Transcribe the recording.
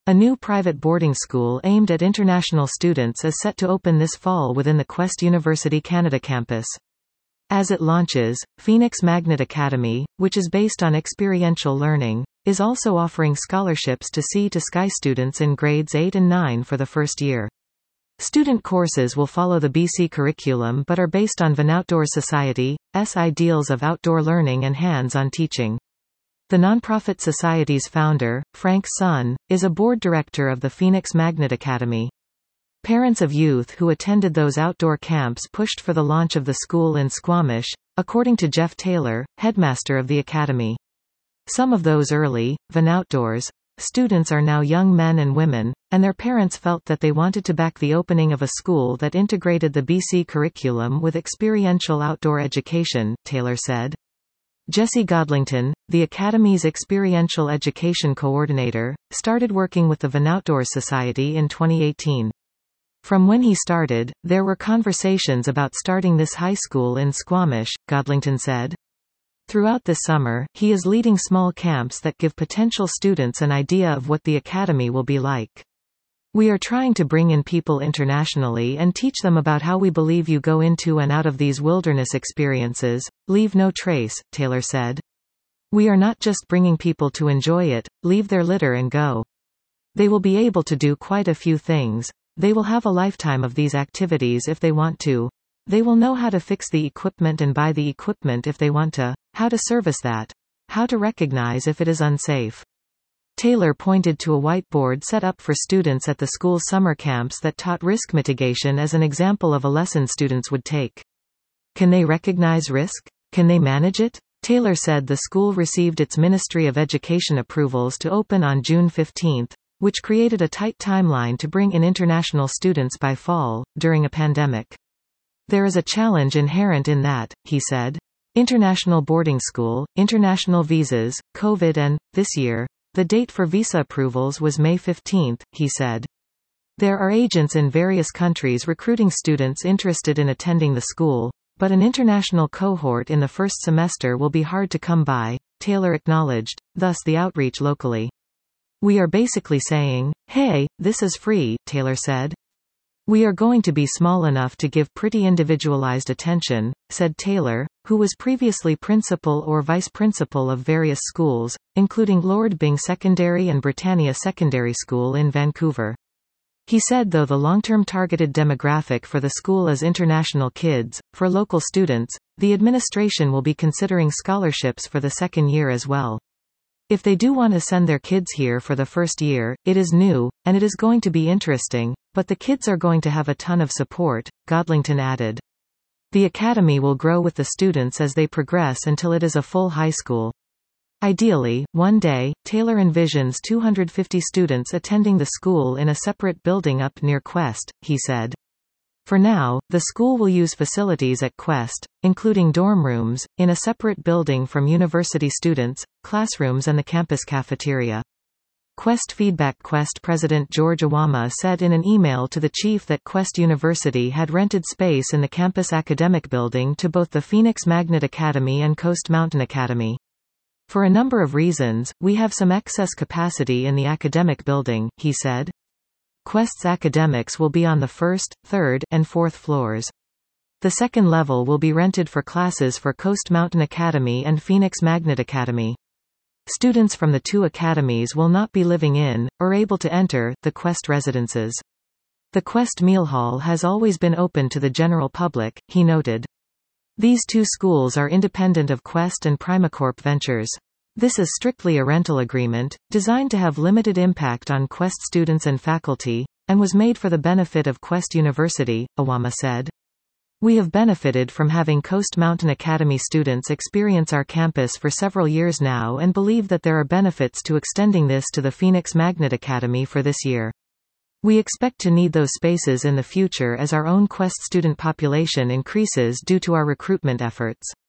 A new private boarding school aimed at international students is set to open this fall within the Quest University Canada campus. As it launches, Phoenix Magnet Academy, which is based on experiential learning, is also offering scholarships to Sea to Sky students in grades 8 and 9 for the first year. Student courses will follow the BC curriculum but are based on Vanoutdoors Society's ideals of outdoor learning and hands-on teaching. The nonprofit society's founder, Frank Sun, is a board director of the Phoenix Magnet Academy. Parents of youth who attended those outdoor camps pushed for the launch of the school in Squamish, according to Jeff Taylor, headmaster of the academy. Some of those early, Vanoutdoors students are now young men and women, and their parents felt that they wanted to back the opening of a school that integrated the BC curriculum with experiential outdoor education, Taylor said. Jesse Godlington, the Academy's experiential education coordinator, started working with the Vanoutdoors Society in 2018. From when he started, there were conversations about starting this high school in Squamish, Godlington said. Throughout this summer, he is leading small camps that give potential students an idea of what the academy will be like. We are trying to bring in people internationally and teach them about how we believe you go into and out of these wilderness experiences, leave no trace, Taylor said. We are not just bringing people to enjoy it, leave their litter and go. They will be able to do quite a few things. They will have a lifetime of these activities if they want to. They will know how to fix the equipment and buy the equipment if they want to, how to service that, how to recognize if it is unsafe. Taylor pointed to a whiteboard set up for students at the school's summer camps that taught risk mitigation as an example of a lesson students would take. Can they recognize risk? Can they manage it? Taylor said the school received its Ministry of Education approvals to open on June 15, which created a tight timeline to bring in international students by fall, during a pandemic. There is a challenge inherent in that, he said. International boarding school, international visas, COVID and, this year, the date for visa approvals was May 15, he said. There are agents in various countries recruiting students interested in attending the school, but an international cohort in the first semester will be hard to come by, Taylor acknowledged, thus the outreach locally. We are basically saying, hey, this is free, Taylor said. We are going to be small enough to give pretty individualized attention, said Taylor, who was previously principal or vice principal of various schools, including Lord Byng Secondary and Britannia Secondary School in Vancouver. He said though the long-term targeted demographic for the school is international kids, for local students, the administration will be considering scholarships for the second year as well. If they do want to send their kids here for the first year, it is new, and it is going to be interesting, but the kids are going to have a ton of support, Godlington added. The academy will grow with the students as they progress until it is a full high school. Ideally, one day, Taylor envisions 250 students attending the school in a separate building up near Quest, he said. For now, the school will use facilities at Quest, including dorm rooms, in a separate building from university students, classrooms and the campus cafeteria. Quest Feedback Quest President George Awama said in an email to the chief that Quest University had rented space in the campus academic building to both the Phoenix Magnet Academy and Coast Mountain Academy. For a number of reasons, we have some excess capacity in the academic building, he said. Quest's academics will be on the first, third, and fourth floors. The second level will be rented for classes for Coast Mountain Academy and Phoenix Magnet Academy. Students from the two academies will not be living in, or able to enter, the Quest residences. The Quest Meal Hall has always been open to the general public, he noted. These two schools are independent of Quest and Primacorp Ventures. This is strictly a rental agreement, designed to have limited impact on Quest students and faculty, and was made for the benefit of Quest University, Awama said. We have benefited from having Coast Mountain Academy students experience our campus for several years now and believe that there are benefits to extending this to the Phoenix Magnet Academy for this year. We expect to need those spaces in the future as our own Quest student population increases due to our recruitment efforts.